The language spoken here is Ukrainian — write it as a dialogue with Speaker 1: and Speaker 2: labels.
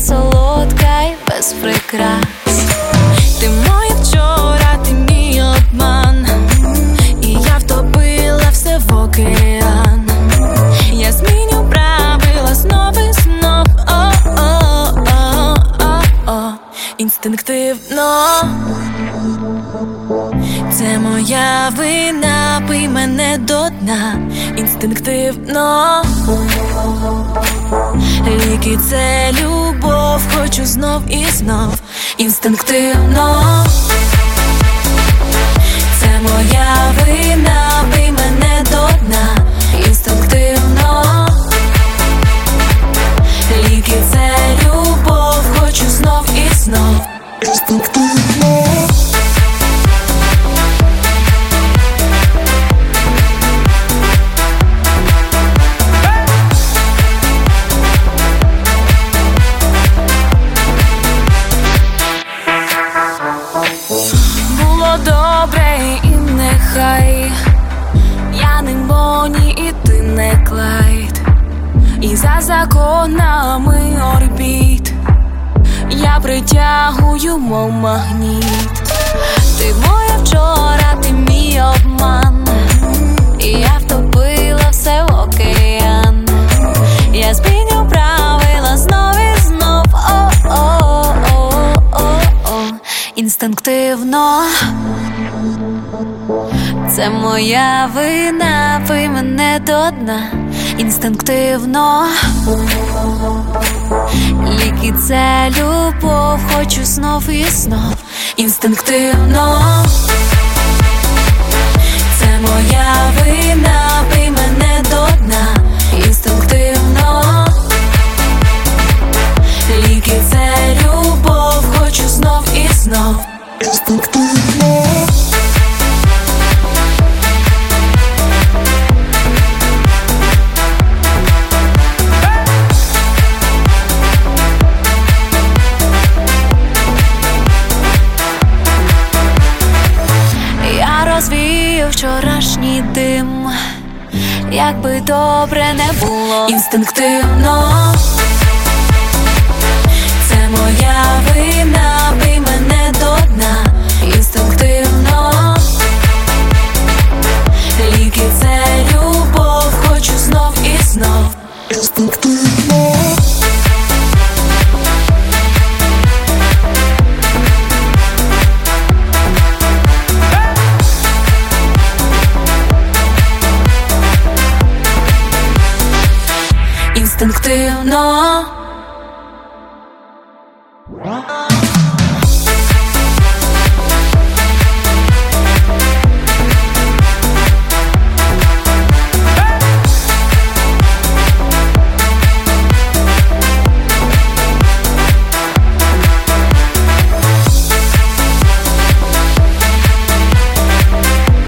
Speaker 1: солодка й без прикрас. Ти моє вчора, ти мій обман, і я втопила все в океан. Я зміню правила знов і знов, інстинктивно. Це моя вина, пий мене до дна, інстинктивно. Ліки — це любов, хочу знов і знов, інстинктивно. Це моя вина, пий мене до дна, інстинктивно. Ліки — це любов, хочу знов і знов, інстинктивно. Добре і нехай я не Бонні і ти не Клайд, і за законами орбіт я притягую, мов магніт. Ти моя вчора, ти мій обман, і я втопила все в океан. Я зміню правила знов і знов, інстинктивно. Це моя вина, пий мене до дна, інстинктивно. Ліки — це любов, хочу знов і знов, інстинктивно. Це моя вина, пий мене до дна, інстинктивно. Ліки — це любов, хочу знов і знов, інстинктивно. Розвію вчорашній дим, як би добре не було, інстинктивно. Це моя вина, пий мене до дна, інстинктивно. Ліки — це любов, хочу знов і знов, інстинктивно. Інстинктивно.